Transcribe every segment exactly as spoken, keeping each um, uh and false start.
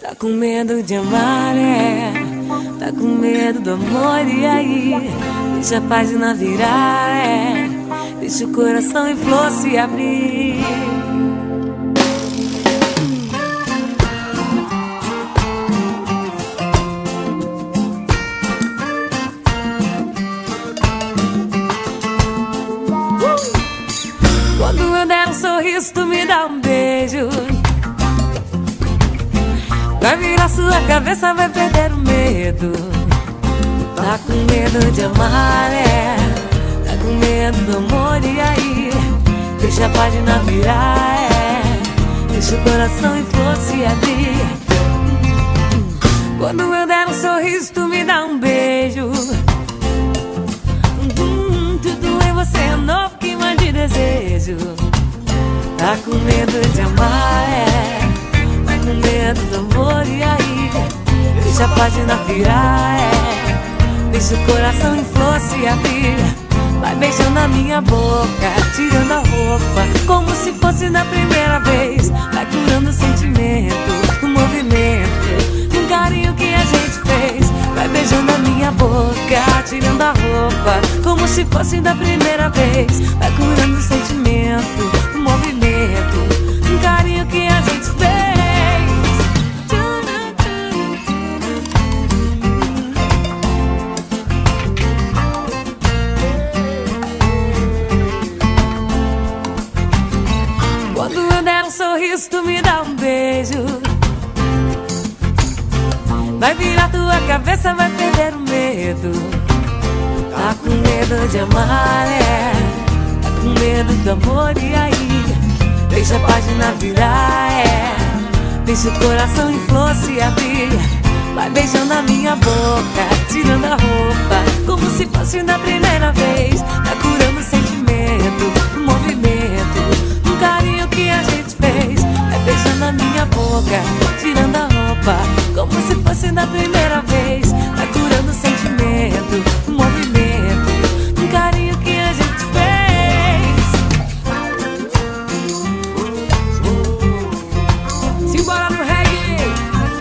Tá com medo de amar, é? Tá com medo do amor, e aí? Deixa a página virar, é? Deixa o coração em flor se abrir. Quando eu der um sorriso, tu me dá um beijo. Vai virar sua cabeça, vai perder o medo. Tá com medo de amar, é? Tá com medo do amor, e aí? Deixa a página virar, é? Deixa o coração em flor se abrir. Quando eu der um sorriso, tu me dá um beijo. hum, Tudo em você é novo, queima de desejo. Tá com medo de amar, é? Tá com medo do amor, e aí? Deixa a página virar, é? Deixa o coração em flor se abrir. Vai beijando a minha boca, tirando a roupa, como se fosse na primeira vez. Vai curando o sentimento, o movimento, um carinho que a gente fez. Vai beijando a minha boca, tirando a roupa, como se fosse da primeira vez. Vai curando o sentimento, o movimento, um carinho que a gente fez. Quando eu der um sorriso, tu me dá um beijo. Vai virar tua cabeça, vai perder o medo. Tá com medo de amar, é? Tá com medo do amor, e aí? Deixa a página virar, é? Deixa o coração em flor se abrir. Vai beijando a minha boca, tirando a roupa, como se fosse da primeira vez. Tá curando o sentimento, o movimento, um carinho que a gente fez. Vai beijando a minha boca, tirando a roupa, como se fosse da primeira vez. Vai curando o sentimento, o movimento, um carinho que a gente fez. Simbora no reggae.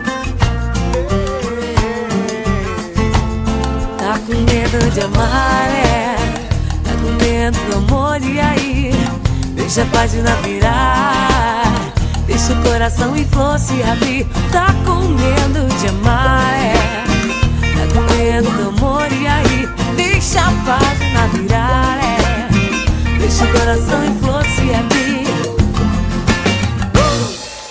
Tá com medo de amar, é? Tá com medo do amor, e aí? Deixa a página virar, deixa o coração em flor se abrir. Tá com medo de amar, é? Tá com medo do amor, e aí? Deixa a página virar, é? Deixa o coração em flor se abrir.